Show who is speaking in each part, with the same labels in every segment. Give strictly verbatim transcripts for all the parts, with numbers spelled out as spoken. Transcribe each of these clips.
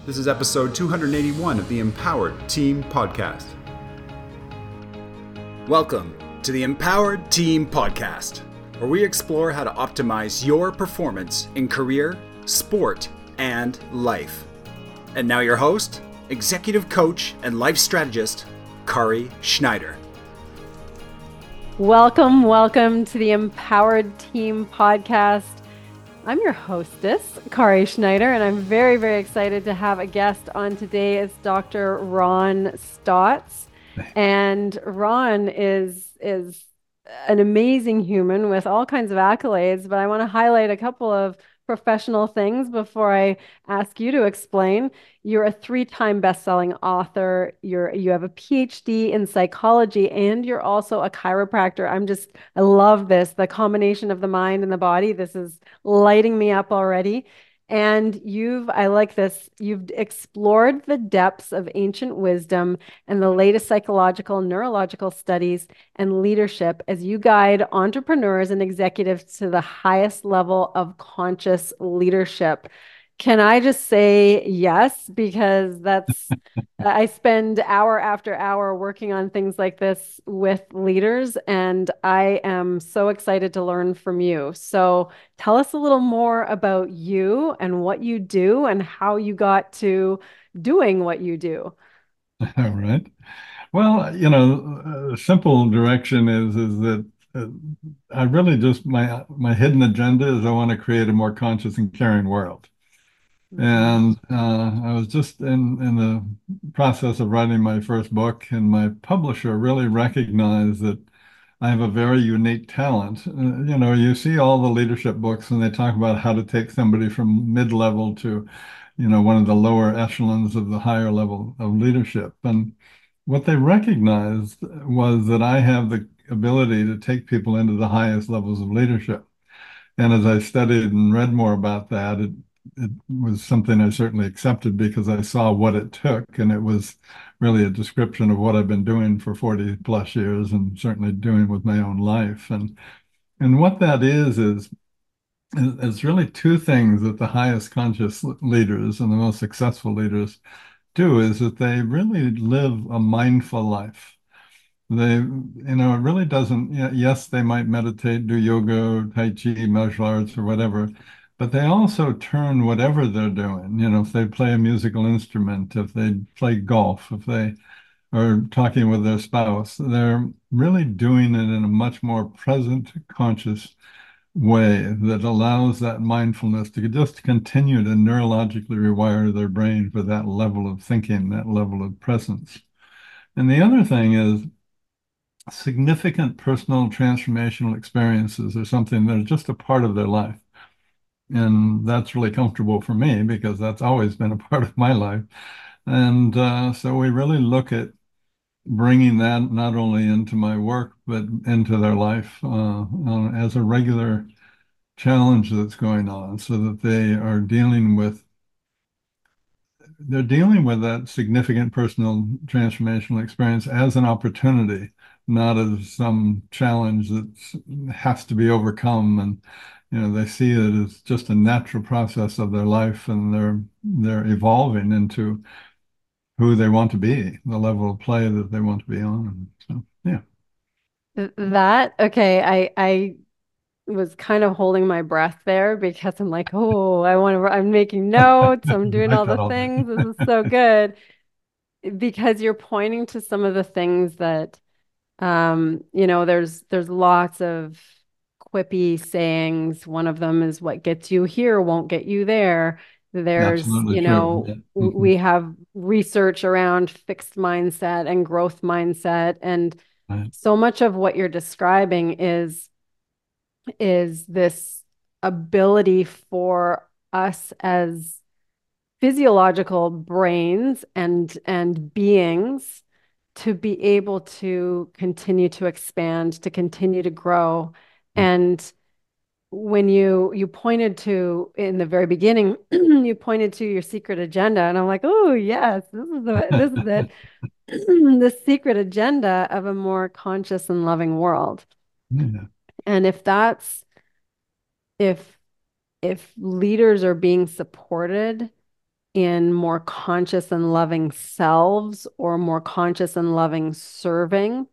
Speaker 1: This is episode two hundred eighty-one of the Empowered Team Podcast. Welcome to the Empowered Team Podcast, where we explore how to optimize your performance in career, sport, and life. And now your host, executive coach and life strategist, Kari Schneider.
Speaker 2: Welcome, welcome to the Empowered Team Podcast. I'm your hostess, Kari Schneider, and I'm very, very excited to have a guest on today. It's Doctor Ron Stotts. And Ron is, is an amazing human with all kinds of accolades, but I want to highlight a couple of professional things before I ask you to explain. You're a three-time best-selling author. You're you have a P H D in psychology, and you're also a chiropractor. I'm just I love this, the combination of the mind and the body. This is lighting me up already. And you've I like this. You've explored the depths of ancient wisdom and the latest psychological, neurological studies and leadership as you guide entrepreneurs and executives to the highest level of conscious leadership. Can I just say yes? Because that's, I spend hour after hour working on things like this with leaders, and I am so excited to learn from you. So tell us a little more about you and what you do and how you got to doing what you do.
Speaker 3: All right. Well, you know, a simple direction is is that uh, I really just my my hidden agenda is I want to create a more conscious and caring world. And uh, I was just in in the process of writing my first book, and my publisher really recognized that I have a very unique talent. Uh, you know, you see all the leadership books, and they talk about how to take somebody from mid-level to, you know, one of the lower echelons of the higher level of leadership. And what they recognized was that I have the ability to take people into the highest levels of leadership. And as I studied and read more about that, it it was something I certainly accepted because I saw what it took, and it was really a description of what I've been doing for forty plus years and certainly doing with my own life. And and what that is is it's really two things that the highest conscious leaders and the most successful leaders do is that they really live a mindful life. They, you know, it really doesn't, yes, they might meditate, do yoga, Tai Chi, martial arts, or whatever, but they also turn whatever they're doing. You know, if they play a musical instrument, if they play golf, if they are talking with their spouse, they're really doing it in a much more present, conscious way that allows that mindfulness to just continue to neurologically rewire their brain for that level of thinking, that level of presence. And the other thing is significant personal transformational experiences are something that are just a part of their life. And that's really comfortable for me because that's always been a part of my life. And uh, so we really look at bringing that not only into my work, but into their life uh, uh, as a regular challenge that's going on so that they are dealing with they're dealing with that significant personal transformational experience as an opportunity, not as some challenge that has to be overcome. And you know, they see it as just a natural process of their life, and they're they're evolving into who they want to be, the level of play that they want to be on. So yeah.
Speaker 2: That, okay, I I was kind of holding my breath there because I'm like, oh, I want to, I'm making notes, I'm doing
Speaker 3: Like
Speaker 2: all
Speaker 3: that
Speaker 2: the
Speaker 3: all day.
Speaker 2: things. This is so good because you're pointing to some of the things that, um, you know, there's there's lots of quippy sayings. One of them is what gets you here won't get you there. There's,
Speaker 3: Absolutely
Speaker 2: you
Speaker 3: true.
Speaker 2: know,
Speaker 3: Yeah.
Speaker 2: w-
Speaker 3: Mhm.
Speaker 2: we have research around fixed mindset and growth mindset, and
Speaker 3: Right.
Speaker 2: so much of what you're describing is is this ability for us as physiological brains and and beings to be able to continue to expand, to continue to grow.
Speaker 3: Right.
Speaker 2: And when you you pointed to in the very beginning, you pointed to your secret agenda, and I'm like, oh yes, this is the this is it. The secret agenda of a more conscious and loving world.
Speaker 3: Yeah.
Speaker 2: And if that's if if leaders are being supported in more conscious and loving selves or more conscious and loving serving,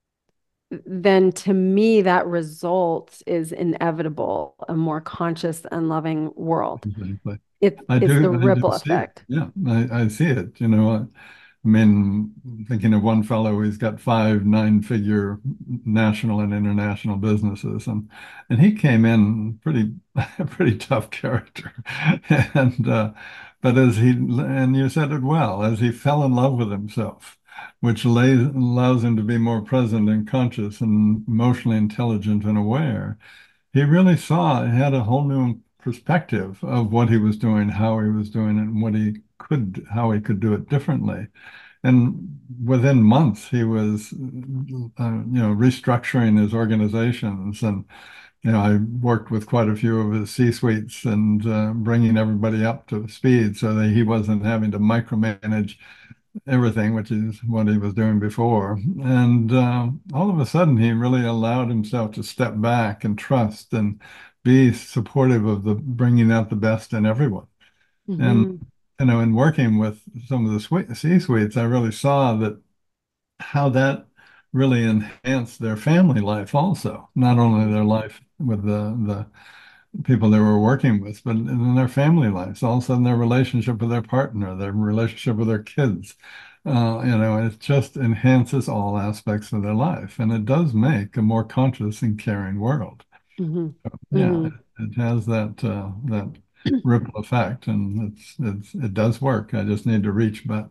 Speaker 2: then to me that result is inevitable, a more conscious and loving world.
Speaker 3: Exactly.
Speaker 2: It,
Speaker 3: I
Speaker 2: it's the
Speaker 3: do, I do
Speaker 2: ripple
Speaker 3: see it.
Speaker 2: effect.
Speaker 3: Yeah, I, I see it. You know, I, I mean, thinking of one fellow, he's got five nine-figure national and international businesses, and and he came in pretty, pretty tough character, and uh, but as he and you said it well, as he fell in love with himself, which lays, allows him to be more present and conscious and emotionally intelligent and aware. He really saw, he had a whole new perspective of what he was doing, how he was doing it, and what he could, how he could do it differently. And within months, he was, uh, you know, restructuring his organizations. And, you know, I worked with quite a few of his C-suites and uh, bringing everybody up to speed so that he wasn't having to micromanage everything, which is what he was doing before. And uh, all of a sudden, he really allowed himself to step back and trust and be supportive of the bringing out the best in everyone. And
Speaker 2: Mm-hmm.
Speaker 3: you know, in working with some of the C-suites, I really saw that how that really enhanced their family life also, not only their life with the the people they were working with, but in their family lives, also in their relationship with their partner, their relationship with their kids. Uh, you know, it just enhances all aspects of their life, and it does make a more conscious and caring world.
Speaker 2: Mm-hmm.
Speaker 3: Yeah,
Speaker 2: Mm-hmm.
Speaker 3: it, it has that uh, that ripple effect, and it's it's it does work. I just need to reach, but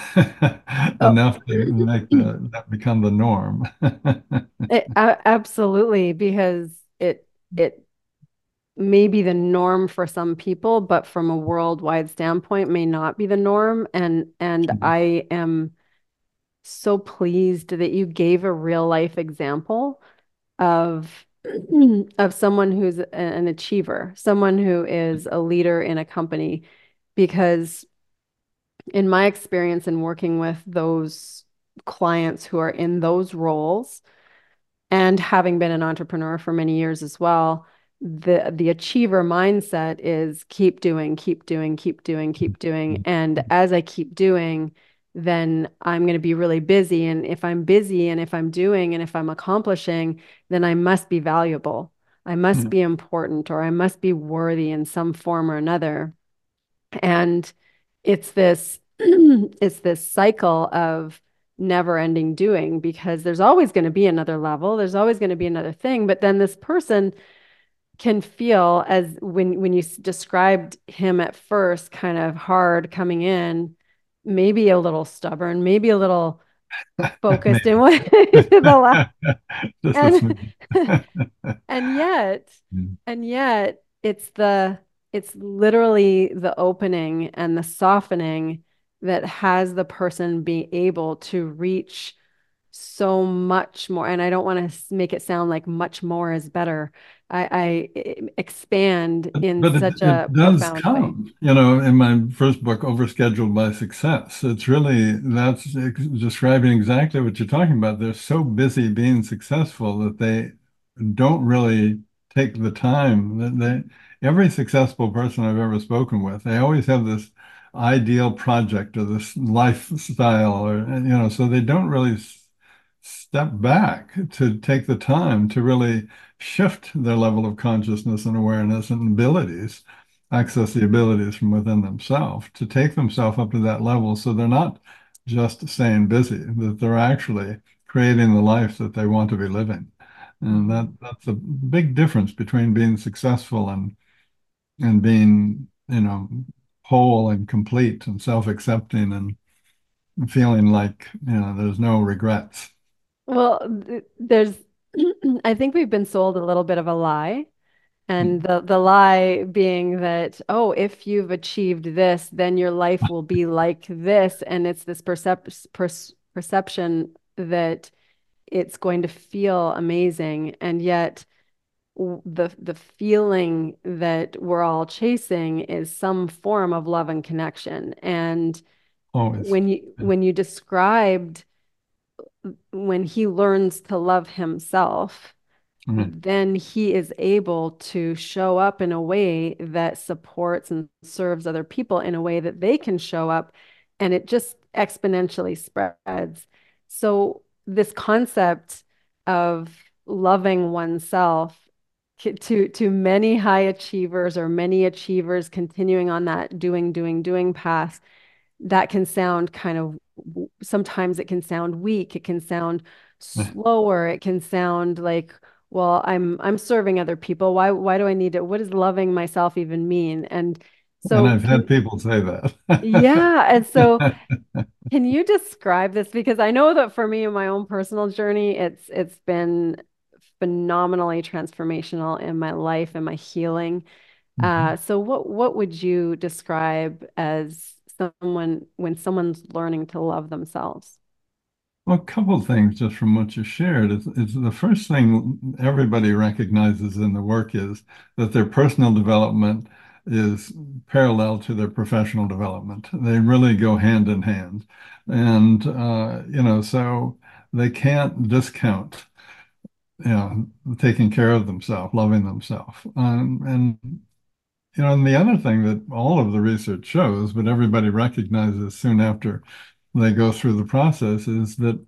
Speaker 2: Oh,
Speaker 3: enough to make the that become the norm.
Speaker 2: it, a- absolutely, because it it may be the norm for some people, but from a worldwide standpoint, may not be the norm. And and I am so pleased that you gave a real life example of of someone who's a- an achiever, someone who is a leader in a company, because in my experience in working with those clients who are in those roles, and having been an entrepreneur for many years as well, the the achiever mindset is keep doing, keep doing, keep doing, keep doing. And as I keep doing, then I'm going to be really busy. And if I'm busy and if I'm doing and if I'm accomplishing, then I must be valuable. I must
Speaker 3: Yeah.
Speaker 2: be important, or I must be worthy in some form or another. And it's this it's this cycle of never ending doing, because there's always going to be another level, there's always going to be another thing, but then this person can feel, as when when you described him at first, kind of hard coming in, maybe a little stubborn, maybe a little focused in
Speaker 3: Maybe.
Speaker 2: what the last,
Speaker 3: Just a
Speaker 2: and
Speaker 3: smidge.
Speaker 2: and yet, and yet it's the it's literally the opening and the softening that has the person be able to reach so much more. And I don't want to make it sound like much more is better. I, I expand in
Speaker 3: But it,
Speaker 2: such a
Speaker 3: it does
Speaker 2: profound way.
Speaker 3: come, you know, in my first book, Overscheduled by Success. It's really, that's ex- describing exactly what you're talking about. They're so busy being successful that they don't really take the time that they, every successful person I've ever spoken with, they always have this ideal project or this lifestyle, or, you know, so they don't really s- step back to take the time to really shift their level of consciousness and awareness and abilities, access the abilities from within themselves to take themselves up to that level, so they're not just staying busy, that they're actually creating the life that they want to be living. And
Speaker 2: Mhm.
Speaker 3: that that's a big difference between being successful and and being, you know, whole and complete and self-accepting and feeling like, you know, there's no regrets.
Speaker 2: Well, th- there's, I think we've been sold a little bit of a lie. And the, the lie being that, oh, if you've achieved this, then your life will be like this. And it's this percep per perception that it's going to feel amazing. And yet, the the feeling that we're all chasing is some form of love and connection. And
Speaker 3: Always.
Speaker 2: when you when you described when he learns to love himself,
Speaker 3: Right.
Speaker 2: then he is able to show up in a way that supports and serves other people in a way that they can show up, and it just exponentially spreads. So this concept of loving oneself to to many high achievers or many achievers continuing on that doing doing doing path, that can sound kind of, sometimes it can sound weak, it can sound slower, it can sound like, well, i'm i'm serving other people, why why do I need to, what does loving myself even mean? And
Speaker 3: And
Speaker 2: so
Speaker 3: I've had
Speaker 2: can,
Speaker 3: people say that.
Speaker 2: yeah, and so can you describe this? Because I know that for me in my own personal journey, it's it's been phenomenally transformational in my life and my healing.
Speaker 3: Mhm.
Speaker 2: Uh, so what what would you describe as someone when someone's learning to love themselves?
Speaker 3: Well, a couple of things just from what you shared is, is the first thing everybody recognizes in the work is that their personal development is parallel to their professional development. They really go hand in hand. And, uh, you know, so they can't discount, you know, taking care of themselves, loving themselves. Um, and, you know, and the other thing that all of the research shows, but everybody recognizes soon after they go through the process, is that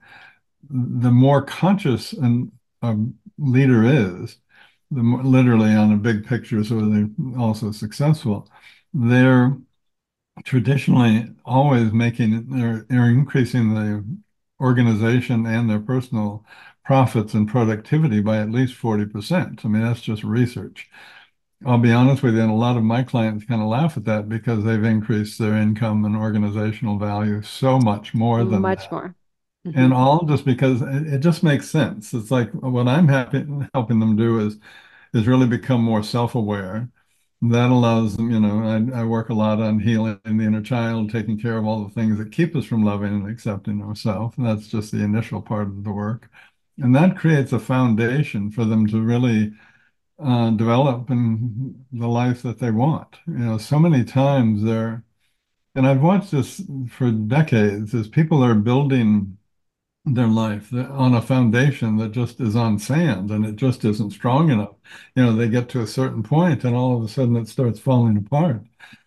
Speaker 3: the more conscious an, a leader is, the more literally on a big picture, so they're also successful, they're traditionally always making, they're, they're increasing the organization and their personal profits and productivity by at least forty percent. I mean, that's just research. I'll be honest with you, and a lot of my clients kind of laugh at that because they've increased their income and organizational value so much more than
Speaker 2: Much
Speaker 3: that.
Speaker 2: more.
Speaker 3: And
Speaker 2: Hmm.
Speaker 3: all just because it, it just makes sense. It's like what I'm happy helping them do is is really become more self-aware. That allows them, you know, I, I work a lot on healing the inner child, taking care of all the things that keep us from loving and accepting ourselves. And that's just the initial part of the work. And that creates a foundation for them to really uh, develop in the life that they want. You know, so many times they're, and I've watched this for decades, as people are building their life on a foundation that just is on sand and it just isn't strong enough. You know, they get to a certain point and all of a sudden it starts falling apart.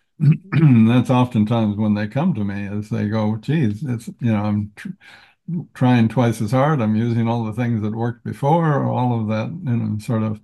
Speaker 3: That's oftentimes when they come to me as they go, geez, it's, you know, I'm tr trying twice as hard. I'm using all the things that worked before, all of that, you know, sort of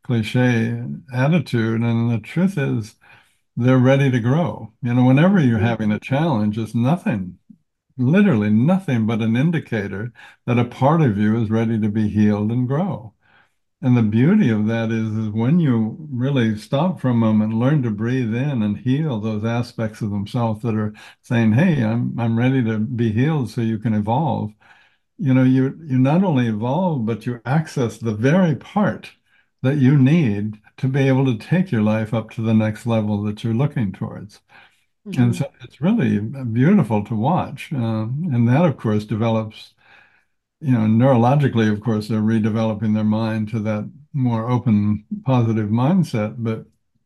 Speaker 3: cliche attitude. And the truth is, they're ready to grow. You know, whenever you're
Speaker 2: Hmm.
Speaker 3: having a challenge, it's nothing, literally nothing but an indicator that a part of you is ready to be healed and grow. And the beauty of that is, is when you really stop for a moment, learn to breathe in and heal those aspects of themselves that are saying, hey, I'm I'm ready to be healed so you can evolve. You know, you you not only evolve, but you access the very part that you need to be able to take your life up to the next level that you're looking towards. And
Speaker 2: Hmm.
Speaker 3: so it's really beautiful to watch. Um, and that, of course, develops, you know, neurologically, of course, they're redeveloping their mind to that more open, positive mindset, but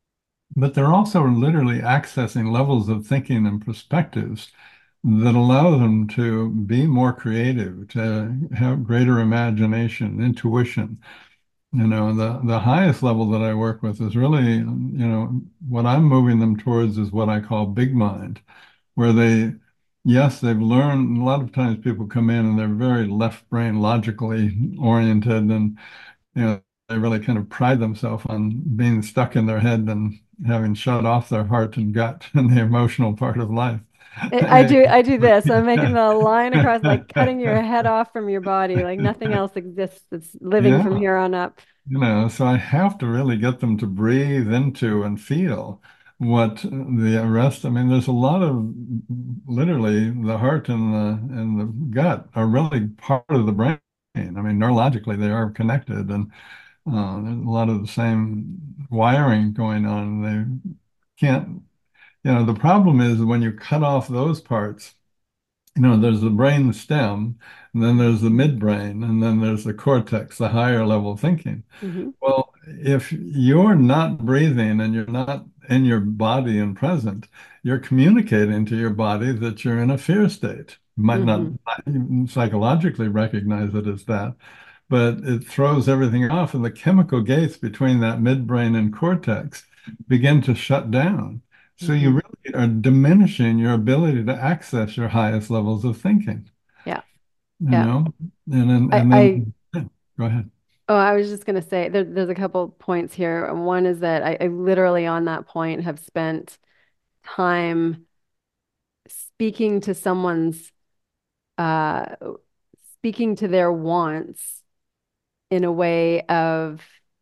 Speaker 3: but they're also literally accessing levels of thinking and perspectives that allow them to be more creative, to have greater imagination, intuition. You know, the the highest level that I work with is really, you know, what I'm moving them towards is what I call big mind, where they, yes, they've learned. A lot of times people come in and they're very left brain logically oriented, and you know they really kind of pride themselves on being stuck in their head and having shut off their heart and gut and the emotional part of life.
Speaker 2: I I do I do this. I'm making the line across, like cutting your head off from your body, like nothing else exists that's living from
Speaker 3: Yeah,
Speaker 2: here on up.
Speaker 3: you know, so I have to really get them to breathe into and feel what the rest. I mean, there's a lot of, literally, the heart and the and the gut are really part of the brain. I mean, neurologically they are connected, and uh, there's a lot of the same wiring going on. They can't, you know, the problem is when you cut off those parts, you know, there's the brain stem, and then there's the midbrain, and then there's the cortex, the higher level thinking.
Speaker 2: Hmm.
Speaker 3: Well, if you're not breathing and you're not in your body and present, you're communicating to your body that you're in a fear state. You might not
Speaker 2: Hmm.
Speaker 3: even psychologically recognize it as that, but it throws everything off, and the chemical gates between that midbrain and cortex begin to shut down. So you
Speaker 2: Hmm.
Speaker 3: really are diminishing your ability to access your highest levels of thinking,
Speaker 2: Yeah.
Speaker 3: you
Speaker 2: Yeah.
Speaker 3: know? And then,
Speaker 2: I,
Speaker 3: and
Speaker 2: I
Speaker 3: then, yeah, go ahead.
Speaker 2: Oh, I was just going to say there, there's a couple points here. And one is that I, I literally on that point have spent time speaking to someone's uh speaking to their wants in a way of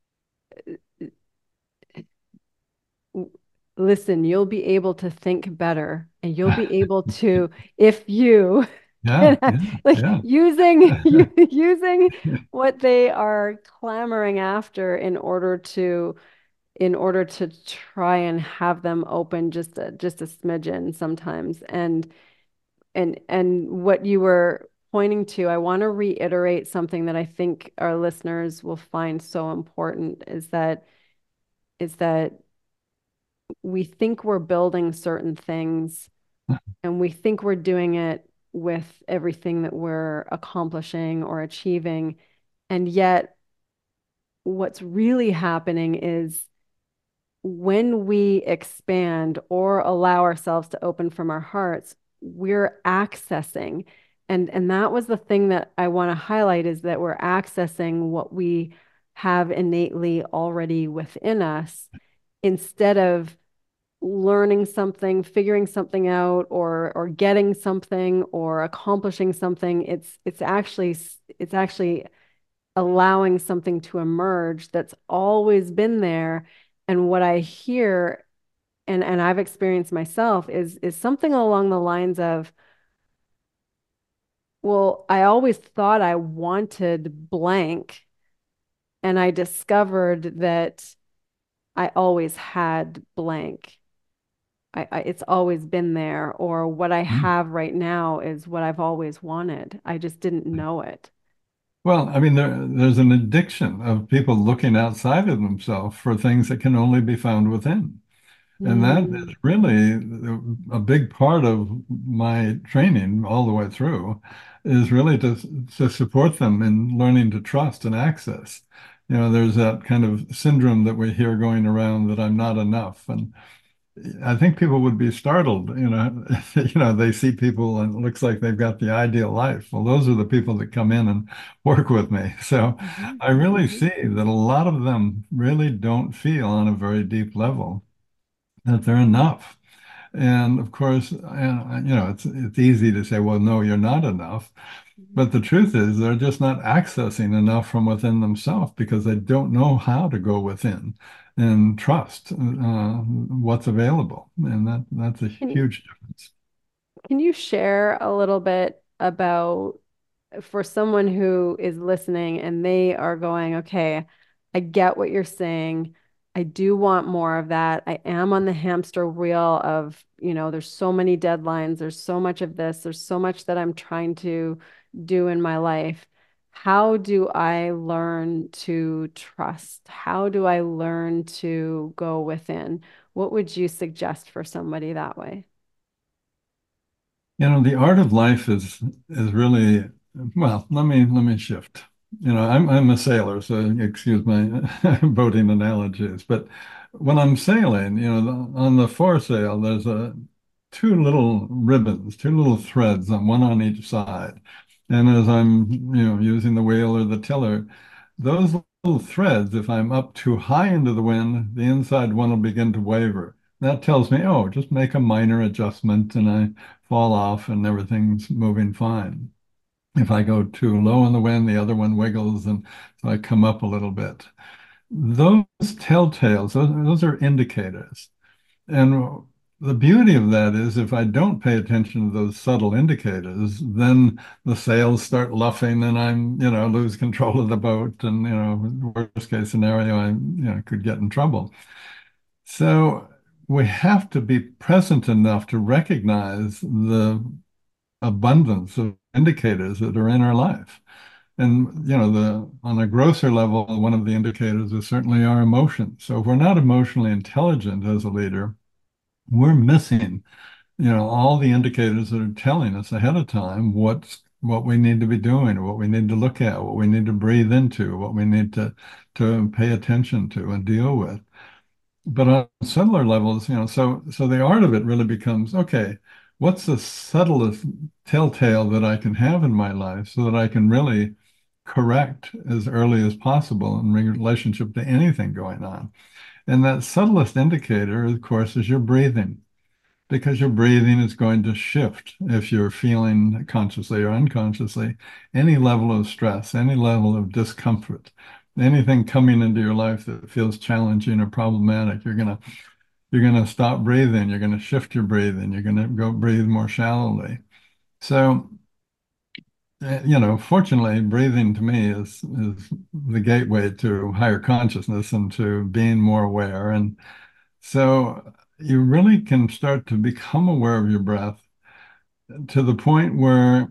Speaker 2: listen, you'll be able to think better and you'll be able to if you
Speaker 3: Yeah,
Speaker 2: can
Speaker 3: yeah,
Speaker 2: like
Speaker 3: yeah.
Speaker 2: using using what they are clamoring after in order to in order to try and have them open just a just a smidgen sometimes. And and and what you were pointing to, I want to reiterate something that I think our listeners will find so important is that is that we think we're building certain things and we think we're doing it with everything that we're accomplishing or achieving. And yet what's really happening is when we expand or allow ourselves to open from our hearts, we're accessing. And, and that was the thing that I want to highlight is that we're accessing what we have innately already within us instead of learning something, figuring something out, or or getting something or accomplishing something. It's it's actually it's actually allowing something to emerge that's always been there. And what I hear and and I've experienced myself is is something along the lines of, well, I always thought I wanted blank, and I discovered that I always had blank. I, I, it's always been there, or what I
Speaker 3: Mm.
Speaker 2: have right now is what I've always wanted. I just didn't know it.
Speaker 3: Well, I mean, there, there's an addiction of people looking outside of themselves for things that can only be found within. And that is
Speaker 2: Mm,
Speaker 3: really a big part of my training all the way through is really to, to support them in learning to trust and access. You know, there's that kind of syndrome that we hear going around that I'm not enough. And I think people would be startled, you know, you know, they see people and it looks like they've got the ideal life. Well, those are the people that come in and work with me. So
Speaker 2: mhm,
Speaker 3: I really
Speaker 2: mhm.
Speaker 3: see that a lot of them really don't feel on a very deep level that they're enough. And of course, and, you know, it's it's easy to say, well, no, you're not enough. But the truth is, they're just not accessing enough from within themselves because they don't know how to go within and trust uh, what's available. And that that's a
Speaker 2: Can,
Speaker 3: huge difference.
Speaker 2: can you share a little bit about for someone who is listening and they are going, okay, I get what you're saying. I do want more of that. I am on the hamster wheel of, you know, there's so many deadlines. There's so much of this. There's so much that I'm trying to do in my life. How do I learn to trust? How do I learn to go within? What would you suggest for somebody that way?
Speaker 3: You know, the art of life is is really well, let me let me shift. You know, I'm I'm a sailor, so excuse my boating analogies, but when I'm sailing, you know, the, on the foresail, there's a two little ribbons, two little threads on one on each side. And as I'm, you know, using the wheel or the tiller, those little threads, if I'm up too high into the wind, the inside one will begin to waver. That tells me, oh, just make a minor adjustment and I fall off and everything's moving fine. If I go too low in the wind, the other one wiggles and so I come up a little bit. Those telltales, those, those are indicators. And the beauty of that is if I don't pay attention to those subtle indicators, then the sails start luffing and I'm, you know, lose control of the boat and, you know, worst case scenario, I, you know, could get in trouble. So we have to be present enough to recognize the abundance of indicators that are in our life. And you know, the on a grosser level, one of the indicators is certainly our emotions. So if we're not emotionally intelligent as a leader, we're missing, you know, all the indicators that are telling us ahead of time what's what we need to be doing, what we need to look at, what we need to breathe into, what we need to to pay attention to and deal with. But on subtler levels, you know, so so the art of it really becomes, okay, what's the subtlest telltale that I can have in my life so that I can really correct as early as possible in relationship to anything going on. And that subtlest indicator, of course, is your breathing, because your breathing is going to shift if you're feeling consciously or unconsciously any level of stress, any level of discomfort, anything coming into your life that feels challenging or problematic. You're gonna you're gonna stop breathing. You're gonna shift your breathing. You're gonna go breathe more shallowly. So, uh, you know, fortunately, breathing to me is is the gateway to higher consciousness and to being more aware. And so you really can start to become aware of your breath to the point where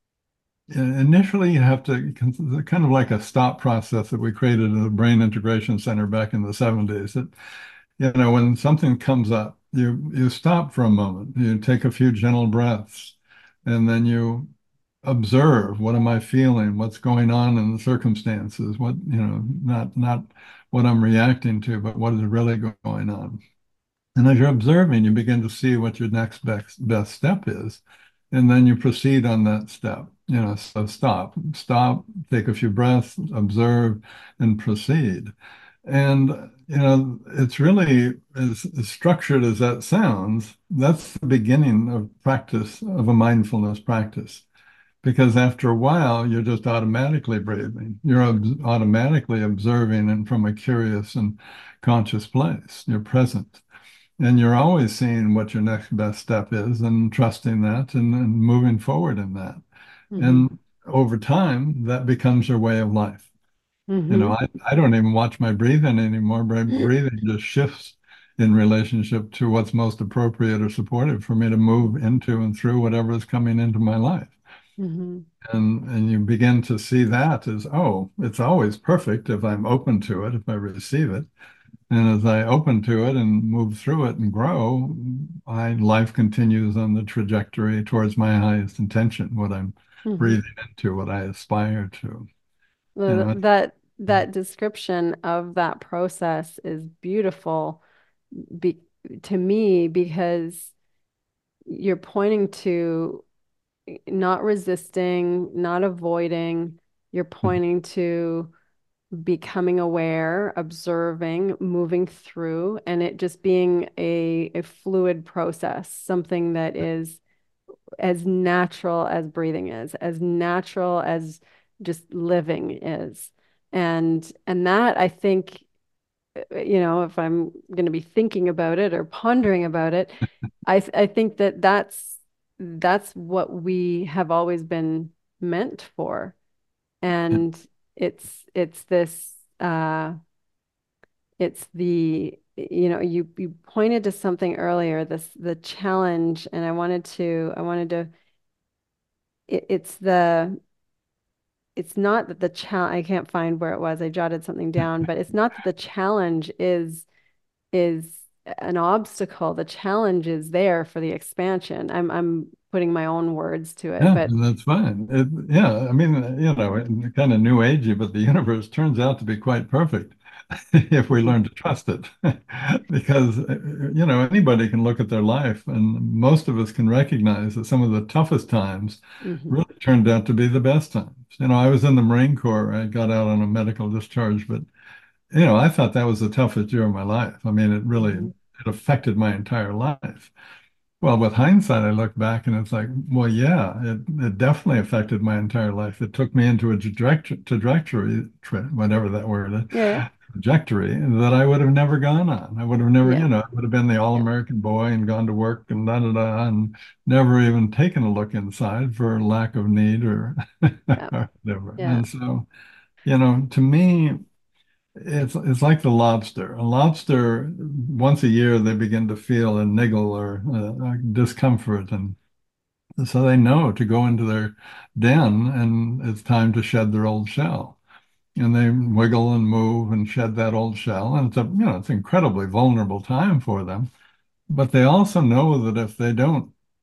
Speaker 3: initially you have to kind of like a stop process that we created in the Brain Integration Center back in the seventies. That, you know, when something comes up, you you stop for a moment, you take a few gentle breaths, and then you observe, what am I feeling? What's going on in the circumstances? What, you know, not not what I'm reacting to, but what is really going on? And as you're observing, you begin to see what your next best, best step is. And then you proceed on that step. You know, so stop, stop, take a few breaths, observe, and proceed. And, you know, it's really as, as structured as that sounds, that's the beginning of practice, of a mindfulness practice. Because after a while, you're just automatically breathing. You're ob automatically observing and from a curious and conscious place. You're present. And you're always seeing what your next best step is and trusting that and, and moving forward in that.
Speaker 2: Mm-hmm.
Speaker 3: And over time, that becomes your way of life. You know,
Speaker 2: Mm-hmm.
Speaker 3: I, I don't even watch my breathing anymore. My breathing just shifts in relationship to what's most appropriate or supportive for me to move into and through whatever is coming into my life.
Speaker 2: Mm-hmm.
Speaker 3: And and you begin to see that as, oh, it's always perfect if I'm open to it, if I receive it. And as I open to it and move through it and grow, my life continues on the trajectory towards my highest intention, what I'm
Speaker 2: Mm-hmm.
Speaker 3: breathing into, what I aspire to. You
Speaker 2: Well,
Speaker 3: know,
Speaker 2: that that description of that process is beautiful be, to me because you're pointing to not resisting, not avoiding. You're pointing to becoming aware, observing, moving through, and it just being a, a fluid process, something that is as natural as breathing is, as natural as just living is. And and that I think, you know, if I'm going to be thinking about it or pondering about it, I th I think that that's that's what we have always been meant for. And it's it's this uh it's the you know you you pointed to something earlier, this the challenge, and I wanted to I wanted to it, it's the it's not that the challenge, I can't find where it was. I jotted something down, but it's not that the challenge is is an obstacle. The challenge is there for the expansion. I'm I'm putting my own words to it,
Speaker 3: yeah,
Speaker 2: but
Speaker 3: and that's fine. It, yeah, I mean, you know, kind of new agey, but the universe turns out to be quite perfect if we learn to trust it. Because, uh, you know, anybody can look at their life, and most of us can recognize that some of the toughest times
Speaker 2: mhm,
Speaker 3: really turned out to be the best times. You know, I was in the Marine Corps. I got out on a medical discharge, but, you know, I thought that was the toughest year of my life. I mean, it really
Speaker 2: mhm,
Speaker 3: it affected my entire life. Well, with hindsight, I look back and it's like, well, yeah, it, it definitely affected my entire life. It took me into a trajectory, trajectory, tra whatever that word is,
Speaker 2: yeah, yeah,
Speaker 3: trajectory that I would have never gone on. I would have never,
Speaker 2: yeah,
Speaker 3: you know, I would have been the
Speaker 2: yeah,
Speaker 3: all-American boy and gone to work and da da da, and never even taken a look inside for lack of need or,
Speaker 2: yeah,
Speaker 3: or whatever.
Speaker 2: yeah.
Speaker 3: And so, you know, to me, it's it's like the lobster. A lobster, once a year, they begin to feel a niggle or uh, discomfort, and so they know to go into their den and it's time to shed their old shell. And they wiggle and move and shed that old shell, and it's a you know it's an incredibly vulnerable time for them. But they also know that if they don't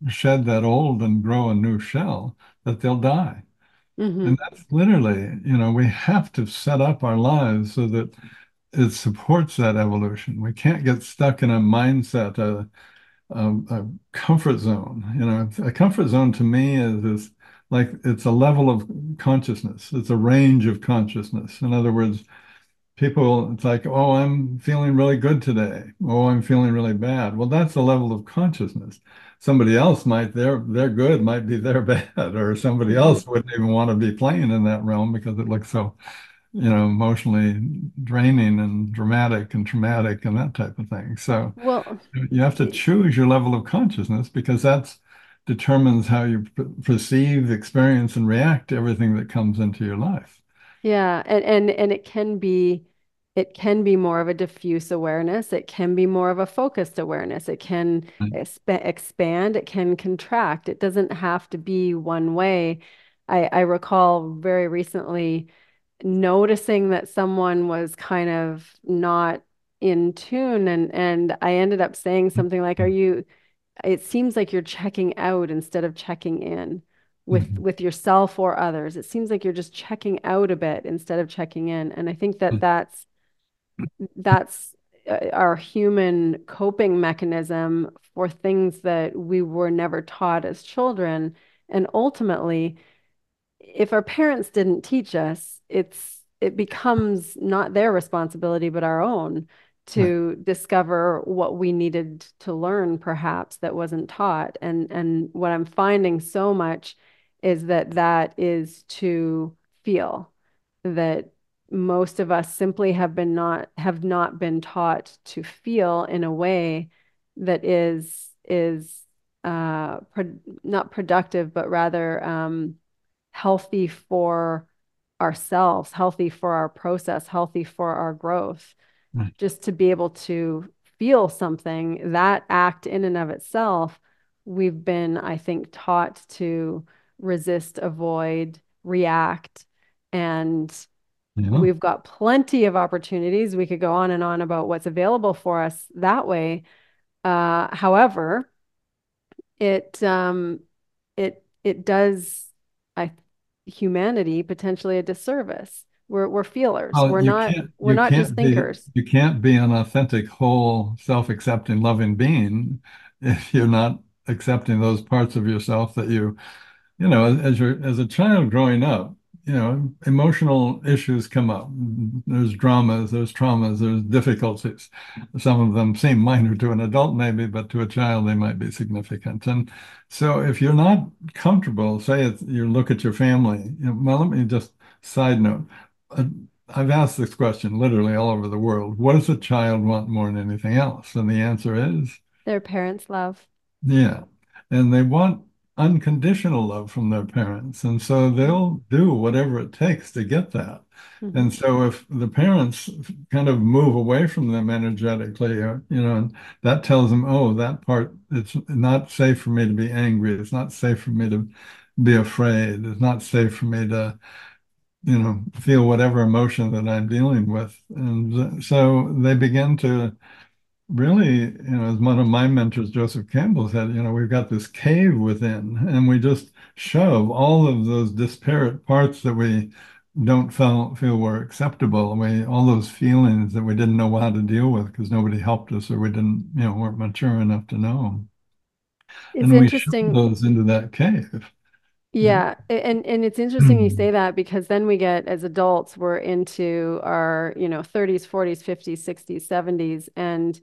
Speaker 3: shed that old and grow a new shell, that they'll die.
Speaker 2: Hmm.
Speaker 3: And that's literally, you know, we have to set up our lives so that it supports that evolution. We can't get stuck in a mindset, a, a, a comfort zone. You know, a comfort zone to me is, is like it's a level of consciousness. It's a range of consciousness. In other words, people, it's like, oh, I'm feeling really good today. Oh, I'm feeling really bad. Well, that's a level of consciousness. Somebody else might, their their good might be their bad, or somebody
Speaker 2: Hmm.
Speaker 3: else wouldn't even want to be playing in that realm because it looks so, you know, emotionally draining and dramatic and traumatic and that type of thing. So
Speaker 2: Well,
Speaker 3: you have to choose your level of consciousness because that's determines how you p- perceive, experience, and react to everything that comes into your life.
Speaker 2: yeah, and and and it can be it can be more of a diffuse awareness. It can be more of a focused awareness. It can
Speaker 3: Right.
Speaker 2: exp expand, it can contract. It doesn't have to be one way. I I recall very recently noticing that someone was kind of not in tune, and and I ended up saying something like, "Are you it seems like you're checking out instead of checking in with
Speaker 3: Mhm.
Speaker 2: with yourself or others. It seems like you're just checking out a bit instead of checking in." And I think that that's that's uh, our human coping mechanism for things that we were never taught as children. And ultimately, if our parents didn't teach us, it's it becomes not their responsibility but our own
Speaker 3: Right.
Speaker 2: to discover what we needed to learn perhaps that wasn't taught. And and what I'm finding so much is that that is to feel that most of us simply have been not have not been taught to feel in a way that is is uh pro- not productive but rather um healthy for ourselves, healthy for our process, healthy for our growth.
Speaker 3: Right.
Speaker 2: Just to be able to feel something, that act in and of itself, we've been, I think, taught to resist, avoid, react. And
Speaker 3: Yeah.
Speaker 2: we've got plenty of opportunities. We could go on and on about what's available for us that way. Uh, however, it um, it it does I humanity potentially a disservice. We're we're feelers.
Speaker 3: Well,
Speaker 2: We're
Speaker 3: you
Speaker 2: not
Speaker 3: can't
Speaker 2: we're
Speaker 3: you
Speaker 2: not just
Speaker 3: can't be
Speaker 2: thinkers.
Speaker 3: you can't be an authentic, whole, self-accepting, loving being if you're not accepting those parts of yourself that you you know, as you're as a child growing up, you know, emotional issues come up. There's dramas, there's traumas, there's difficulties. Some of them seem minor to an adult, maybe, but to a child, they might be significant. And so, if you're not comfortable, say it, you look at your family. You know, well, let me just side note. Uh, I've asked this question literally all over the world. What does a child want more than anything else? And the answer is
Speaker 2: Their parents' love.
Speaker 3: yeah. And they want unconditional love from their parents. And so they'll do whatever it takes to get that.
Speaker 2: Mm-hmm.
Speaker 3: And so if the parents kind of move away from them energetically, or, you know, and that tells them, oh, that part, it's not safe for me to be angry. It's not safe for me to be afraid. It's not safe for me to, you know, feel whatever emotion that I'm dealing with. And so they begin to really, you know, as one of my mentors, Joseph Campbell, said, you know, we've got this cave within, and we just shove all of those disparate parts that we don't feel feel were acceptable, and we all those feelings that we didn't know how to deal with because nobody helped us or we didn't, you know, weren't mature enough to know.
Speaker 2: It's
Speaker 3: And we shove
Speaker 2: interesting.
Speaker 3: those into that cave. Yeah.
Speaker 2: Yeah, a- and and it's interesting you say that because then we get as adults we're into our, you know, thirties, forties, fifties, sixties, seventies and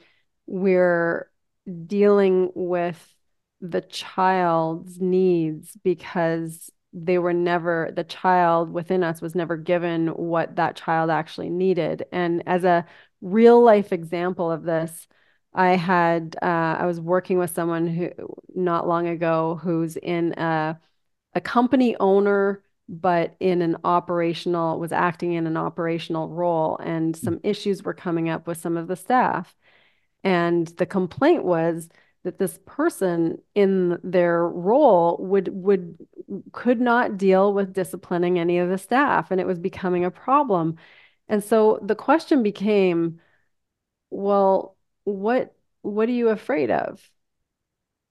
Speaker 2: we're dealing with the child's needs because they were never the child within us was never given what that child actually needed. And as a real life example of this, I had uh, I was working with someone who not long ago who's in a a company owner, but in an operational, was acting in an operational role, and some issues were coming up with some of the staff. And the complaint was that this person in their role would would could not deal with disciplining any of the staff, and it was becoming a problem. And so the question became, well, what what are you afraid of?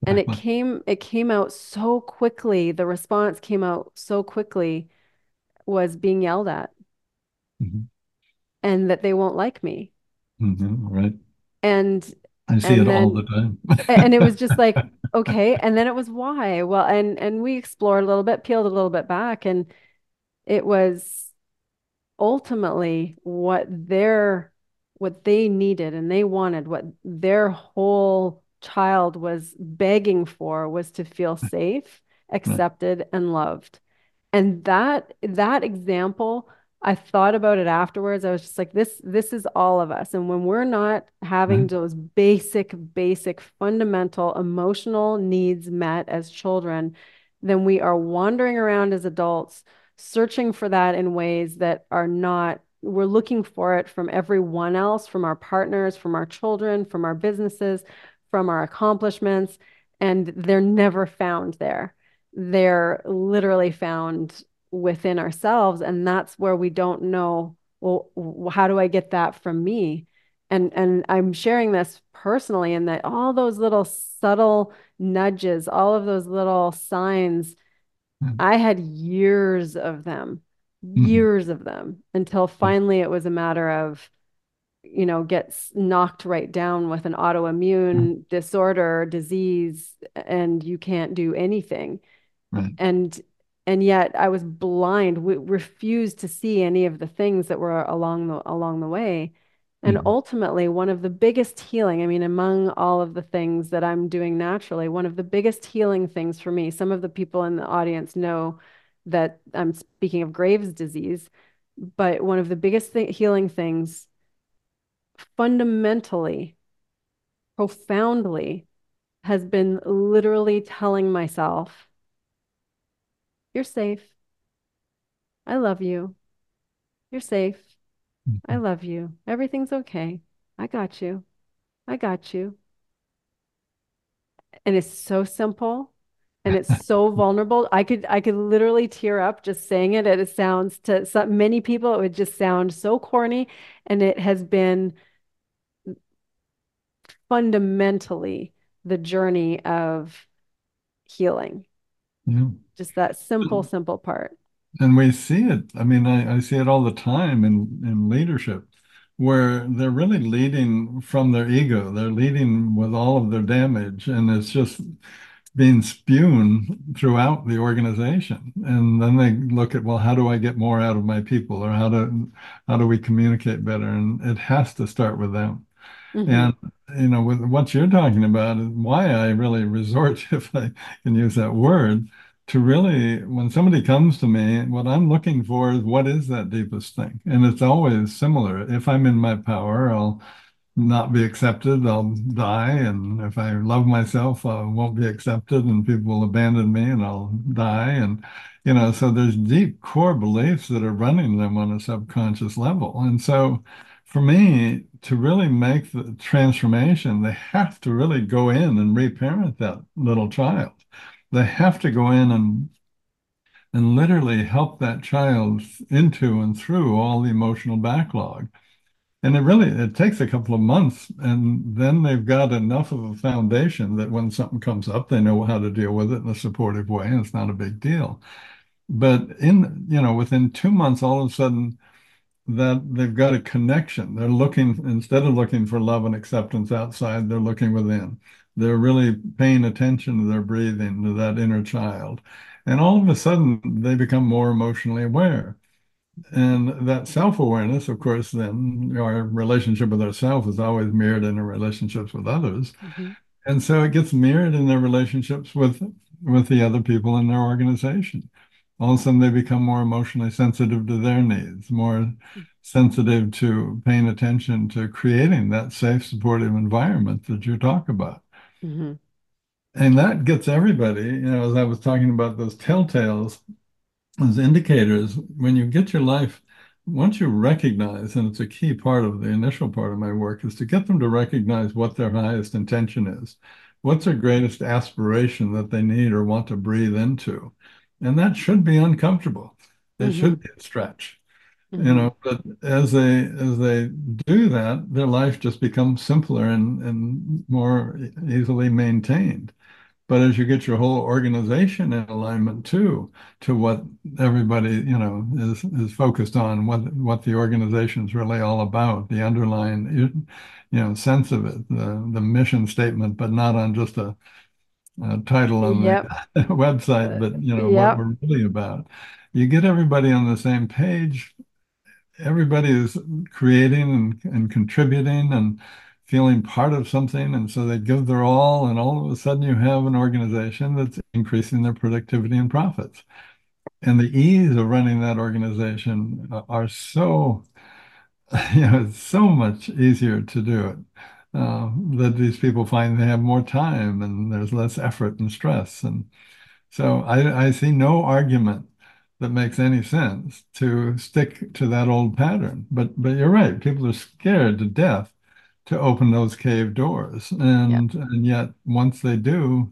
Speaker 2: And it
Speaker 3: Exactly.
Speaker 2: came it came out so quickly. The response came out so quickly was being yelled at
Speaker 3: Mhm.
Speaker 2: and that they won't like me.
Speaker 3: Mhm. Right.
Speaker 2: And
Speaker 3: I see it
Speaker 2: and
Speaker 3: all the
Speaker 2: then
Speaker 3: time.
Speaker 2: and it was just like, okay, and then it was why? Well, and and we explored a little bit, peeled a little bit back, and it was ultimately what their what they needed and they wanted, what their whole child was begging for was to feel safe,
Speaker 3: Right.
Speaker 2: accepted, and loved. And that that example, I thought about it afterwards. I was just like, this this is all of us. And when we're not having
Speaker 3: Right.
Speaker 2: those basic, basic, fundamental emotional needs met as children, then we are wandering around as adults, searching for that in ways that are not, we're looking for it from everyone else, from our partners, from our children, from our businesses, from our accomplishments, and they're never found there. They're literally found within ourselves. And that's where we don't know, well, how do I get that from me? And and I'm sharing this personally in that all those little subtle nudges, all of those little signs, I had years of them,
Speaker 3: Mhm.
Speaker 2: years of them until finally it was a matter of, you know, gets knocked right down with an autoimmune disorder, disease, and you can't do anything.
Speaker 3: Right.
Speaker 2: and and yet I was blind, we refused to see any of the things that were along the along the way. And
Speaker 3: Mhm.
Speaker 2: ultimately, one of the biggest healing, I mean, among all of the things that I'm doing naturally, one of the biggest healing things for me, some of the people in the audience know that I'm speaking of Graves' disease, but one of the biggest th- healing things fundamentally, profoundly, has been literally telling myself, you're safe. I love you. You're safe. I
Speaker 3: Mhm.
Speaker 2: love you. Everything's okay. I got you. I got you. And it's so simple and it's so vulnerable. I could I could literally tear up just saying it. And it sounds to some many people, it would just sound so corny. And it has been fundamentally the journey of healing.
Speaker 3: Yeah.
Speaker 2: Just that simple, simple part.
Speaker 3: And we see it. I mean, I, I see it all the time in, in leadership where they're really leading from their ego. They're leading with all of their damage, and it's just being spewed throughout the organization. And then they look at, well, how do I get more out of my people, or how do how do we communicate better? And it has to start with them.
Speaker 2: Hmm.
Speaker 3: And you know, with what you're talking about, is why I really resort, if I can use that word, to really, when somebody comes to me, what I'm looking for is what is that deepest thing? And it's always similar. If I'm in my power, I'll not be accepted, I'll die. And if I love myself, I won't be accepted, and people will abandon me and I'll die. And, you know, so there's deep core beliefs that are running them on a subconscious level. And so for me to really make the transformation, they have to really go in and reparent that little child. They have to go in and and literally help that child into and through all the emotional backlog. And it really it takes a couple of months, and then they've got enough of a foundation that when something comes up, they know how to deal with it in a supportive way, and it's not a big deal. But in, you know, within two months, all of a sudden, that they've got a connection. They're looking, instead of looking for love and acceptance outside, they're looking within. They're really paying attention to their breathing, to that inner child. And all of a sudden, they become more emotionally aware. And that self-awareness, of course, then our relationship with ourselves is always mirrored in our relationships with others.
Speaker 2: Hmm.
Speaker 3: And so it gets mirrored in their relationships with with the other people in their organization. All of a sudden they become more emotionally sensitive to their needs, more sensitive to paying attention to creating that safe, supportive environment that you talk about.
Speaker 2: Hmm.
Speaker 3: And that gets everybody, you know, as I was talking about those telltales, as indicators, when you get your life, once you recognize, and it's a key part of the initial part of my work, is to get them to recognize what their highest intention is. What's their greatest aspiration that they need or want to breathe into? And that should be uncomfortable. It
Speaker 2: Hmm.
Speaker 3: should be a stretch, you
Speaker 2: Hmm.
Speaker 3: know, but as they as they do that, their life just becomes simpler and, and more easily maintained. But as you get your whole organization in alignment too, to what everybody, you know, is is focused on, what what the organization is really all about, the underlying, you know, sense of it, the the mission statement, but not on just a, a title on the
Speaker 2: Yep.
Speaker 3: website,
Speaker 2: Uh,
Speaker 3: but you know what
Speaker 2: yep.
Speaker 3: we're really about. You get everybody on the same page, everybody is creating and, and contributing and feeling part of something. And so they give their all, and all of a sudden you have an organization that's increasing their productivity and profits. And the ease of running that organization uh, are so, you know, it's so much easier to do it. Uh, that these people find they have more time and there's less effort and stress. And so I, I see no argument that makes any sense to stick to that old pattern. But but you're right, people are scared to death to open those cave doors.
Speaker 2: Yep.
Speaker 3: And and yet once they do,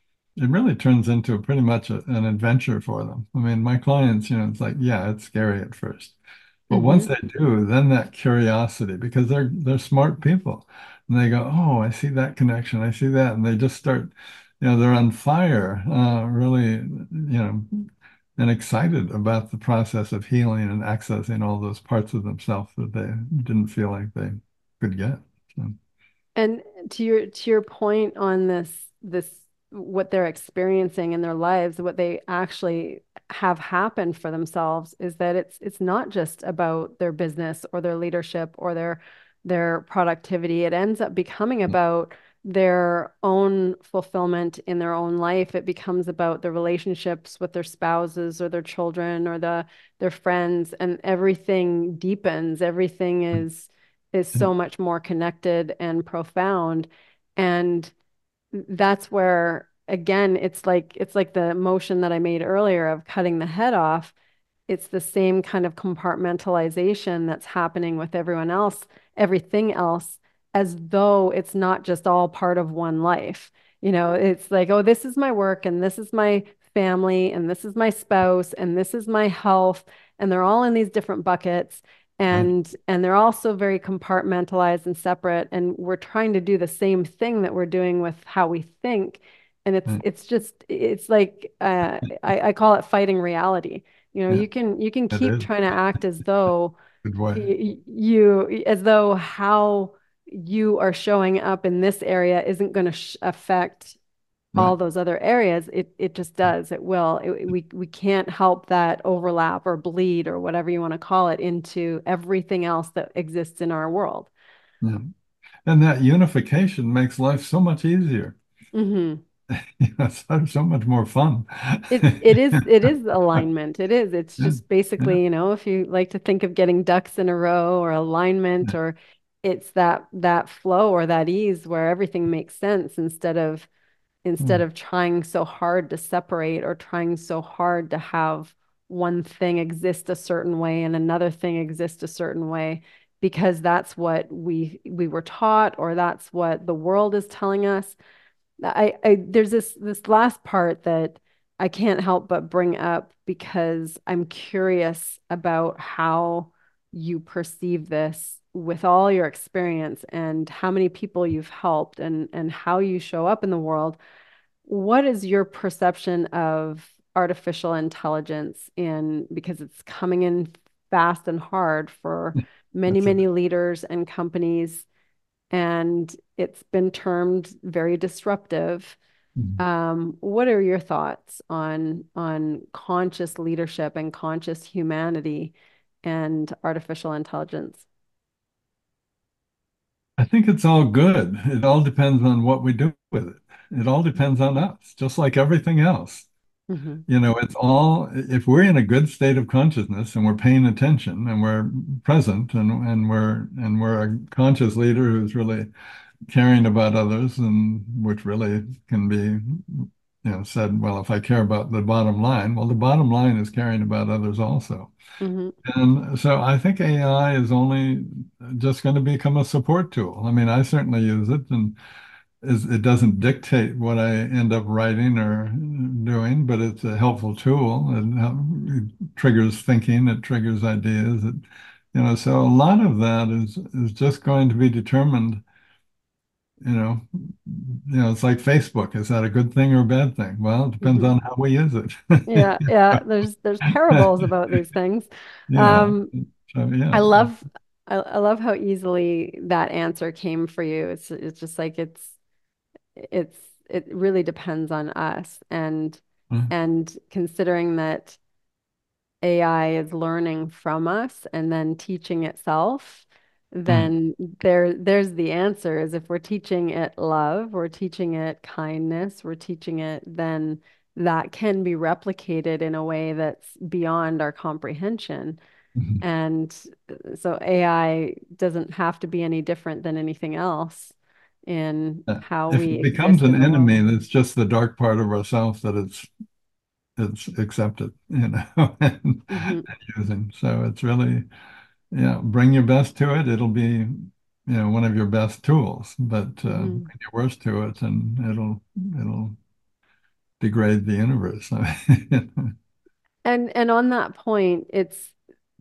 Speaker 3: it really turns into pretty much a, an adventure for them. I mean, my clients, you know, it's like, yeah, it's scary at first. But once
Speaker 2: Hmm.
Speaker 3: they do, then that curiosity, because they're they're smart people, and they go, "Oh, I see that connection. I see that," and they just start, you know, they're on fire, uh, really, you know, and excited about the process of healing and accessing all those parts of themselves that they didn't feel like they could get. So,
Speaker 2: And to your to your point on this this what they're experiencing in their lives, what they actually have happened for themselves is that it's it's not just about their business or their leadership or their their productivity. It ends up becoming about their own fulfillment in their own life. It becomes about the relationships with their spouses or their children or the their friends, and everything deepens. Everything is is
Speaker 3: yeah,
Speaker 2: so much more connected and profound. And that's where, again, it's like it's like the motion that I made earlier of cutting the head off. It's the same kind of compartmentalization that's happening with everyone else, everything else, as though it's not just all part of one life. You know, it's like, oh, this is my work and this is my family and this is my spouse and this is my health. And they're all in these different buckets.
Speaker 3: right.
Speaker 2: And and they're also very compartmentalized and separate. And we're trying to do the same thing that we're doing with how we think. And it's
Speaker 3: Yeah,
Speaker 2: it's just it's like uh, I, I call it fighting reality. You know,
Speaker 3: yeah,
Speaker 2: you can you can
Speaker 3: it
Speaker 2: keep
Speaker 3: is.
Speaker 2: trying to act as though
Speaker 3: Good way.
Speaker 2: y- you as though how you are showing up in this area isn't going to sh affect
Speaker 3: Right.
Speaker 2: all those other areas. It it just does. It will. It, we we can't help that overlap or bleed or whatever you want to call it into everything else that exists in our world.
Speaker 3: Yeah. And that unification makes life so much easier.
Speaker 2: Hmm.
Speaker 3: You know, so, so much more fun.
Speaker 2: It it is it is alignment. It is. It's
Speaker 3: Yeah,
Speaker 2: just
Speaker 3: yeah,
Speaker 2: basically, you know, if you like to think of getting ducks in a row or alignment,
Speaker 3: yeah.
Speaker 2: or it's that that flow or that ease where everything makes sense instead of instead
Speaker 3: Mm,
Speaker 2: of trying so hard to separate or trying so hard to have one thing exist a certain way and another thing exist a certain way, because that's what we we were taught or that's what the world is telling us. I, I there's this this last part that I can't help but bring up because I'm curious about how you perceive this with all your experience and how many people you've helped and and how you show up in the world. What is your perception of artificial intelligence in, because it's coming in fast and hard for many,
Speaker 3: that's a,
Speaker 2: many leaders and companies, and it's been termed very disruptive.
Speaker 3: mm.
Speaker 2: Um, what are your thoughts on on conscious leadership and conscious humanity and artificial intelligence?
Speaker 3: I think it's all good. It all depends on what we do with it. It all depends on us, just like everything else.
Speaker 2: Hmm.
Speaker 3: You know, it's all, if we're in a good state of consciousness and we're paying attention and we're present and, and we're and we're a conscious leader who's really caring about others, and which really can be, you know, said, well, if I care about the bottom line, well, the bottom line is caring about others also.
Speaker 2: Hmm.
Speaker 3: And so I think A I is only just going to become a support tool. I mean, I certainly use it, and is, it doesn't dictate what I end up writing or doing, but it's a helpful tool. It, it triggers thinking, it triggers ideas. It, you know, so a lot of that is is just going to be determined you know, you know, it's like Facebook. Is that a good thing or a bad thing? Well, it depends
Speaker 2: Hmm.
Speaker 3: on how we use it.
Speaker 2: Yeah, yeah. There's there's parables about these things.
Speaker 3: Yeah.
Speaker 2: Um,
Speaker 3: So
Speaker 2: I
Speaker 3: yeah.
Speaker 2: love I, I love how easily that answer came for you. It's it's just like it's it's it really depends on us and and considering that A I is learning from us and then teaching itself,
Speaker 3: Right.
Speaker 2: then there there's the answer is if we're teaching it love, we're teaching it kindness, we're teaching it, then that can be replicated in a way that's beyond our comprehension.
Speaker 3: Mhm.
Speaker 2: And uh, so A I doesn't have to be any different than anything else in
Speaker 3: Yeah.
Speaker 2: how
Speaker 3: If
Speaker 2: we
Speaker 3: it becomes
Speaker 2: exist
Speaker 3: an
Speaker 2: in the world.
Speaker 3: enemy, that's just the dark part of ourselves that it's it's accepted, you know, and,
Speaker 2: Hmm.
Speaker 3: and using. So it's really, yeah, bring your best to it. It'll be, you know, one of your best tools, but uh, bring
Speaker 2: Hmm.
Speaker 3: your worst to it, and it'll it'll degrade the universe. I mean,
Speaker 2: And and on that point, it's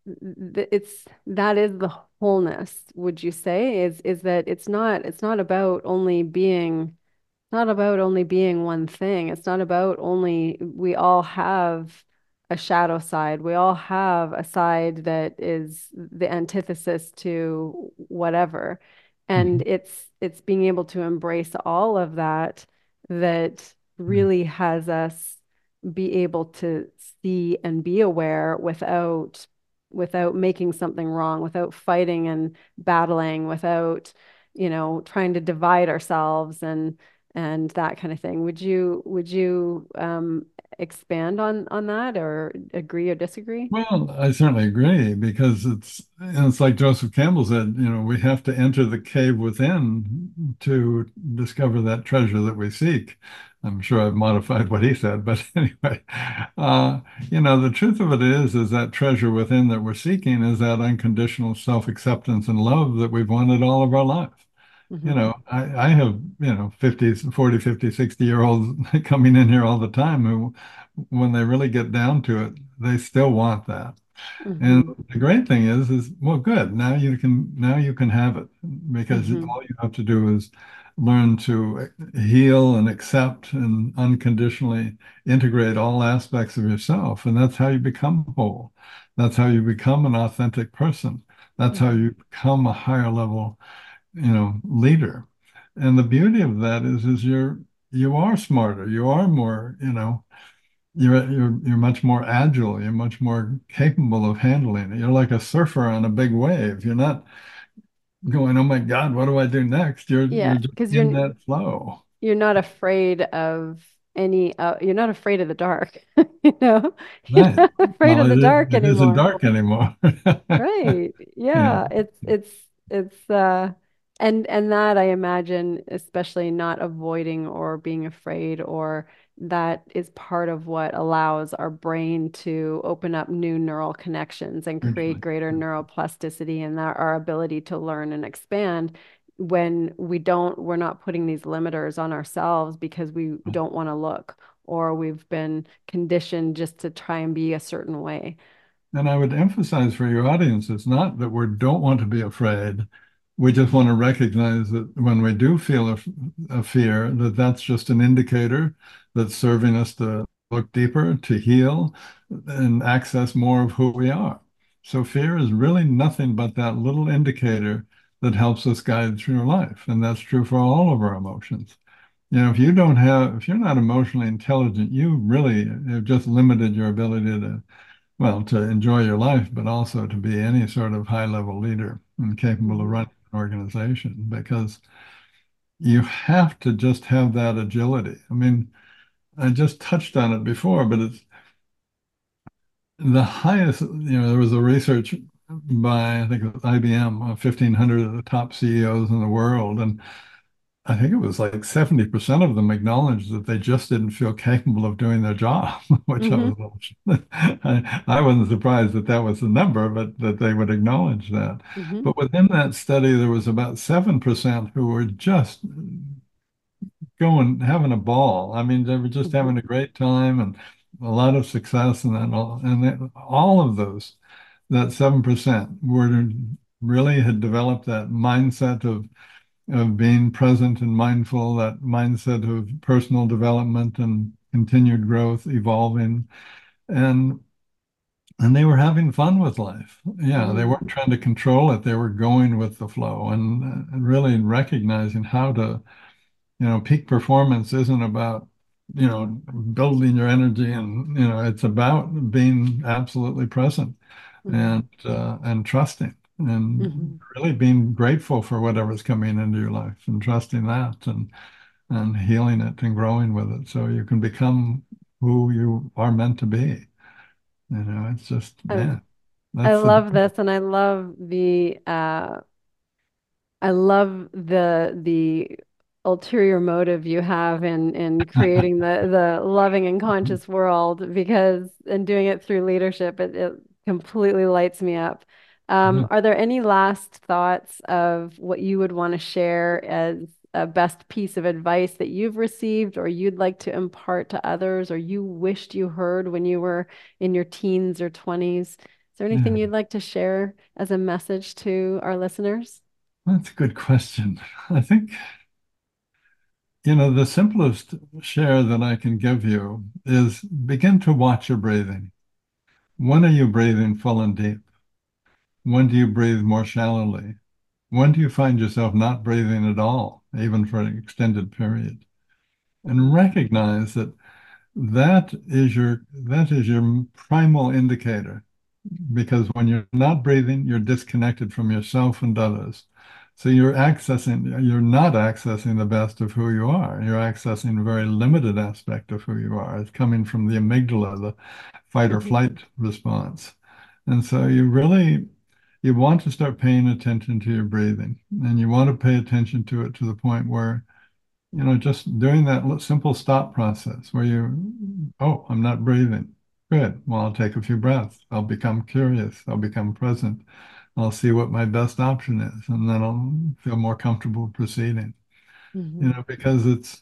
Speaker 2: th- it's that is the wholeness, would you say? Is is that it's not it's not about only being not about only being one thing. It's not about only, we all have a shadow side. We all have a side that is the antithesis to whatever. And it's it's being able to embrace all of that that really has us be able to see and be aware without without making something wrong, without fighting and battling, without, you know, trying to divide ourselves and and that kind of thing. Would you would you um, expand on on that or agree or disagree?
Speaker 3: well, I certainly agree because it's it's like Joseph Campbell said, you know, we have to enter the cave within to discover that treasure that we seek. I'm sure I've modified what he said, but anyway, uh, you know, the truth of it is, is that treasure within that we're seeking is that unconditional self-acceptance and love that we've wanted all of our life. You
Speaker 2: Hmm.
Speaker 3: know, I, I have, you know, fifty, forty, fifty, sixty year olds coming in here all the time who, when they really get down to it, they still want that. And
Speaker 2: Hmm.
Speaker 3: the great thing is, is well, good. Now you can, now you can have it because
Speaker 2: Hmm.
Speaker 3: all you have to do is learn to heal and accept and unconditionally integrate all aspects of yourself. And that's how you become whole. That's how you become an authentic person. That's how
Speaker 2: Hmm.
Speaker 3: you become a higher level, you know, leader. And the beauty of that is, is you're, you are smarter. You are more, you know, you're you're you're much more agile. You're much more capable of handling it. You're like a surfer on a big wave. You're not going, oh my God, what do I do next? You're
Speaker 2: Yeah,
Speaker 3: you're just
Speaker 2: because
Speaker 3: in
Speaker 2: you're
Speaker 3: that flow.
Speaker 2: you're not afraid of any uh, you're not afraid of the dark. You know, you're
Speaker 3: Right.
Speaker 2: not afraid
Speaker 3: Well,
Speaker 2: of the
Speaker 3: it is,
Speaker 2: dark
Speaker 3: it isn't
Speaker 2: anymore.
Speaker 3: dark anymore.
Speaker 2: Right.
Speaker 3: Yeah.
Speaker 2: Yeah. It's it's it's uh and and that I imagine especially not avoiding or being afraid or that is part of what allows our brain to open up new neural connections and create
Speaker 3: Hugely.
Speaker 2: greater neuroplasticity and that our ability to learn and expand when we don't we're not putting these limiters on ourselves because we don't want to look or we've been conditioned just to try and be a certain way.
Speaker 3: And I would emphasize for your audience, it's not that we don't want to be afraid. We just want to recognize that when we do feel a, a fear, that that's just an indicator that's serving us to look deeper, to heal, and access more of who we are. So fear is really nothing but that little indicator that helps us guide through life. And that's true for all of our emotions. You know, if you don't have, if you're not emotionally intelligent, you really have just limited your ability to well, to enjoy your life, but also to be any sort of high level leader and capable of
Speaker 2: Mhm.
Speaker 3: running an organization because you have to just have that agility. I mean, I just touched on it before, but it's the highest, you know, there was a research by, I think it was I B M, uh, fifteen hundred of the top C E Os in the world. And I think it was like seventy percent of them acknowledged that they just didn't feel capable of doing their job, which I was,
Speaker 2: Mhm.
Speaker 3: a little- I, I wasn't surprised that that was the number, but that they would acknowledge that.
Speaker 2: Mhm.
Speaker 3: But within that study, there was about seven percent who were just going, having a ball. I mean, they were just
Speaker 2: Mhm.
Speaker 3: having a great time and a lot of success and then all, and they, all of those, that seven percent were really had developed that mindset of of being present and mindful, that mindset of personal development and continued growth, evolving. And and they were having fun with life. Yeah, they
Speaker 2: Mm-hmm.
Speaker 3: weren't trying to control it. They were going with the flow and, and really recognizing how to, you know, peak performance isn't about, you know, building your energy and, you know, it's about being absolutely present
Speaker 2: Mm-hmm.
Speaker 3: and uh, and trusting
Speaker 2: Mm-hmm.
Speaker 3: and really being grateful for whatever's coming into your life and trusting that and and healing it and growing with it so you can become who you are meant to be. You know, it's just,
Speaker 2: I,
Speaker 3: man,
Speaker 2: I
Speaker 3: that's the
Speaker 2: love this, and I love the uh, I love the the ulterior motive you have in in creating the the loving and conscious world because and doing it through leadership, it, it completely lights me up. Um,
Speaker 3: yeah,
Speaker 2: are there any last thoughts of what you would want to share as a best piece of advice that you've received or you'd like to impart to others or you wished you heard when you were in your teens or twenties? Is there anything
Speaker 3: yeah.
Speaker 2: you'd like to share as a message to our listeners?
Speaker 3: That's a good question. I think, you know, the simplest share that I can give you is begin to watch your breathing. When are you breathing full and deep? When do you breathe more shallowly? When do you find yourself not breathing at all, even for an extended period? And recognize that that is your that is your primal indicator, because when you're not breathing, you're disconnected from yourself and others. So you're accessing, you're not accessing the best of who you are. You're accessing a very limited aspect of who you are. It's coming from the amygdala, the fight or
Speaker 2: Mhm.
Speaker 3: flight response. And so you really you want to start paying attention to your breathing, and you want to pay attention to it to the point where, you know, just doing that simple stop process where you, oh, I'm not breathing. Good. Well, I'll take a few breaths. I'll become curious. I'll become present. I'll see what my best option is, and then I'll feel more comfortable proceeding. You
Speaker 2: Mhm.
Speaker 3: know, because it's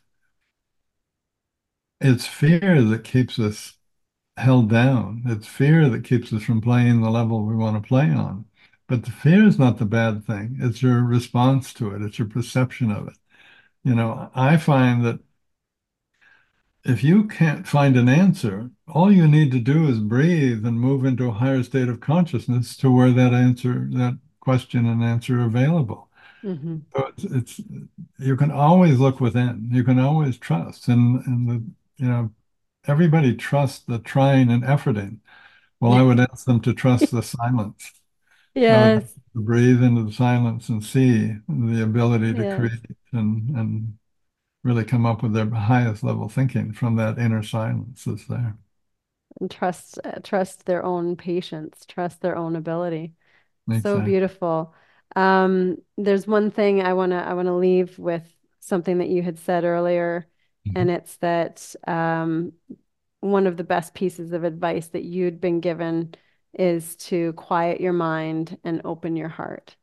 Speaker 3: it's fear that keeps us held down. It's fear that keeps us from playing the level we want to play on. But the fear is not the bad thing. It's your response to it. It's your perception of it. You know, I find that if you can't find an answer, all you need to do is breathe and move into a higher state of consciousness to where that answer, that question and answer are available.
Speaker 2: Mhm.
Speaker 3: So it's, it's you can always look within. You can always trust, and and the you know everybody trusts the trying and efforting. Well, I would ask them to trust the silence. I would ask
Speaker 2: Yes.
Speaker 3: them to breathe into the silence and see the ability to
Speaker 2: Yes.
Speaker 3: create and and really come up with their highest level thinking from that inner silence that's there.
Speaker 2: And trust uh, trust their own patience, trust their own ability. So
Speaker 3: Exactly.
Speaker 2: beautiful. Um, there's one thing I wanna I wanna leave with something that you had said earlier,
Speaker 3: Mhm.
Speaker 2: and it's that um, one of the best pieces of advice that you'd been given is to quiet your mind and open your heart.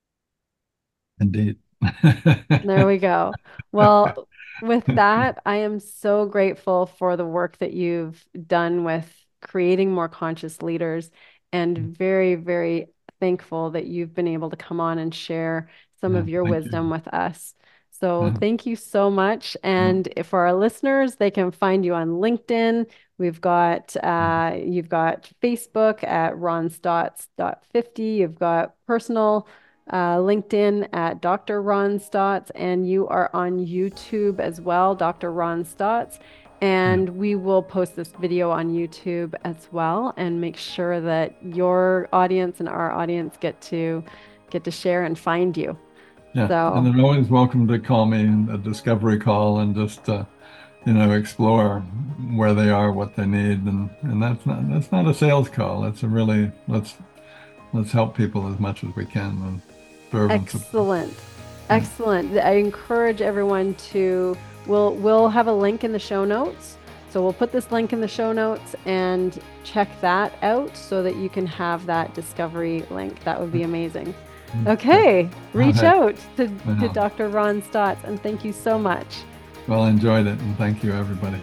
Speaker 3: Indeed.
Speaker 2: There we go. Well, with that, I am so grateful for the work that you've done with creating more conscious leaders and very, very thankful that you've been able to come on and share some
Speaker 3: Yeah,
Speaker 2: of your
Speaker 3: thank you.
Speaker 2: wisdom with us. So
Speaker 3: Yeah,
Speaker 2: thank you so much.
Speaker 3: yeah,
Speaker 2: And for our listeners, they can find you on LinkedIn. We've got
Speaker 3: yeah,
Speaker 2: uh, you've got Facebook at ron stotts dot fifty. You've got personal uh, LinkedIn at Doctor Ron Stotts, and you are on YouTube as well, Doctor Ron Stotts.
Speaker 3: yeah,
Speaker 2: And we will post this video on YouTube as well and make sure that your audience and our audience get to get to share and find you.
Speaker 3: yeah. And
Speaker 2: So
Speaker 3: they're always welcome to call me in a discovery call and just uh, you know, explore where they are, what they need, and and that's not that's not a sales call. It's a really let's let's help people as much as we can and serve and support.
Speaker 2: excellent.
Speaker 3: Yeah,
Speaker 2: Excellent. I encourage everyone to we'll we'll have a link in the show notes. So we'll put this link in the show notes and check that out so that you can have that discovery link. That would be amazing.
Speaker 3: good.
Speaker 2: Okay,
Speaker 3: All
Speaker 2: reach
Speaker 3: right.
Speaker 2: out to, to
Speaker 3: Well,
Speaker 2: Doctor Ron Stotts and thank you so much.
Speaker 3: well, I enjoyed it, and thank you, everybody.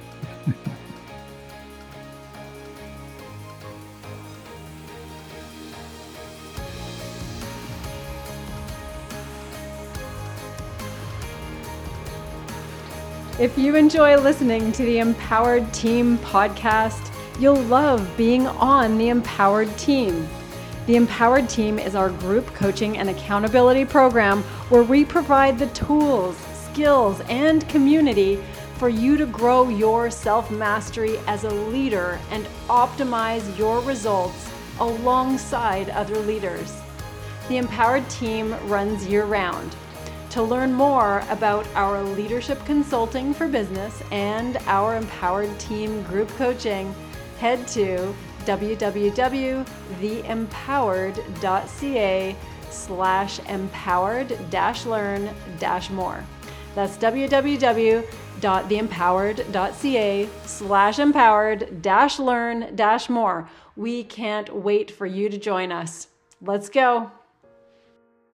Speaker 2: If you enjoy listening to the Empowered Team podcast, you'll love being on the Empowered Team. The Empowered Team is our group coaching and accountability program where we provide the tools, skills, and community for you to grow your self-mastery as a leader and optimize your results alongside other leaders. The Empowered Team runs year-round. To learn more about our leadership consulting for business and our Empowered Team group coaching, head to www.theempowered.ca slash empowered dash learn dash more. That's www.theempowered.ca slash empowered dash learn dash more. We can't wait for you to join us. Let's go.